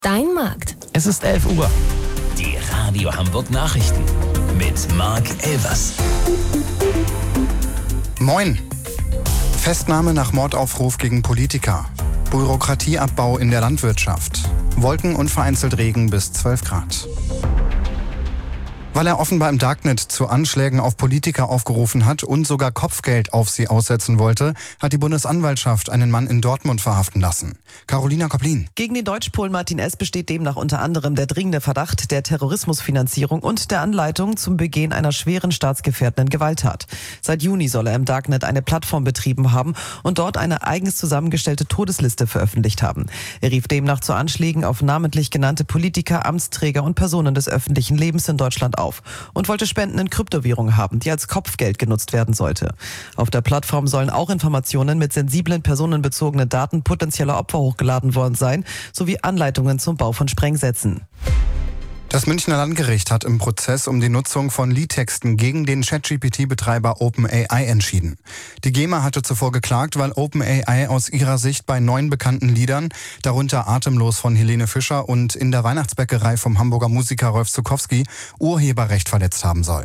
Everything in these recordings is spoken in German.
Dein Markt. Es ist 11 Uhr. Die Radio Hamburg Nachrichten mit Marc Elvers. Moin. Festnahme nach Mordaufruf gegen Politiker. Bürokratieabbau in der Landwirtschaft. Wolken und vereinzelt Regen bis 12 Grad. Weil er offenbar im Darknet zu Anschlägen auf Politiker aufgerufen hat und sogar Kopfgeld auf sie aussetzen wollte, hat die Bundesanwaltschaft einen Mann in Dortmund verhaften lassen. Carolina Koplin. Gegen den Deutsch-Polen Martin S. besteht demnach unter anderem der dringende Verdacht der Terrorismusfinanzierung und der Anleitung zum Begehen einer schweren staatsgefährdenden Gewalttat. Seit Juni soll er im Darknet eine Plattform betrieben haben und dort eine eigens zusammengestellte Todesliste veröffentlicht haben. Er rief demnach zu Anschlägen auf namentlich genannte Politiker, Amtsträger und Personen des öffentlichen Lebens in Deutschland auf und wollte Spenden in Kryptowährungen haben, die als Kopfgeld genutzt werden sollte. Auf der Plattform sollen auch Informationen mit sensiblen personenbezogenen Daten potenzieller Opfer hochgeladen worden sein, sowie Anleitungen zum Bau von Sprengsätzen. Das Münchner Landgericht hat im Prozess um die Nutzung von Liedtexten gegen den ChatGPT-Betreiber OpenAI entschieden. Die GEMA hatte zuvor geklagt, weil OpenAI aus ihrer Sicht bei 9 bekannten Liedern, darunter Atemlos von Helene Fischer und In der Weihnachtsbäckerei vom Hamburger Musiker Rolf Zuckowski, Urheberrecht verletzt haben soll.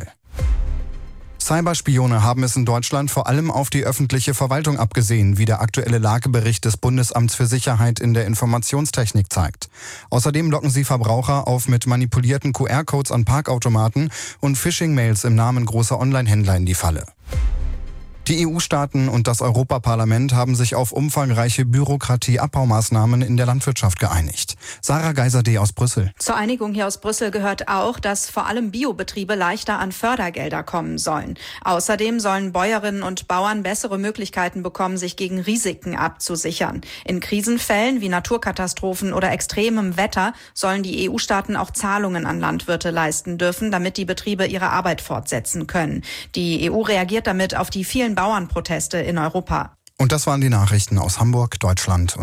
Cyberspione haben es in Deutschland vor allem auf die öffentliche Verwaltung abgesehen, wie der aktuelle Lagebericht des Bundesamts für Sicherheit in der Informationstechnik zeigt. Außerdem locken sie Verbraucher auf mit manipulierten QR-Codes an Parkautomaten und Phishing-Mails im Namen großer Online-Händler in die Falle. Die EU-Staaten und das Europaparlament haben sich auf umfangreiche Bürokratieabbaumaßnahmen in der Landwirtschaft geeinigt. Sarah Geiser-D. aus Brüssel. Zur Einigung hier aus Brüssel gehört auch, dass vor allem Biobetriebe leichter an Fördergelder kommen sollen. Außerdem sollen Bäuerinnen und Bauern bessere Möglichkeiten bekommen, sich gegen Risiken abzusichern. In Krisenfällen wie Naturkatastrophen oder extremem Wetter sollen die EU-Staaten auch Zahlungen an Landwirte leisten dürfen, damit die Betriebe ihre Arbeit fortsetzen können. Die EU reagiert damit auf die vielen Bauernproteste in Europa. Und das waren die Nachrichten aus Hamburg, Deutschland und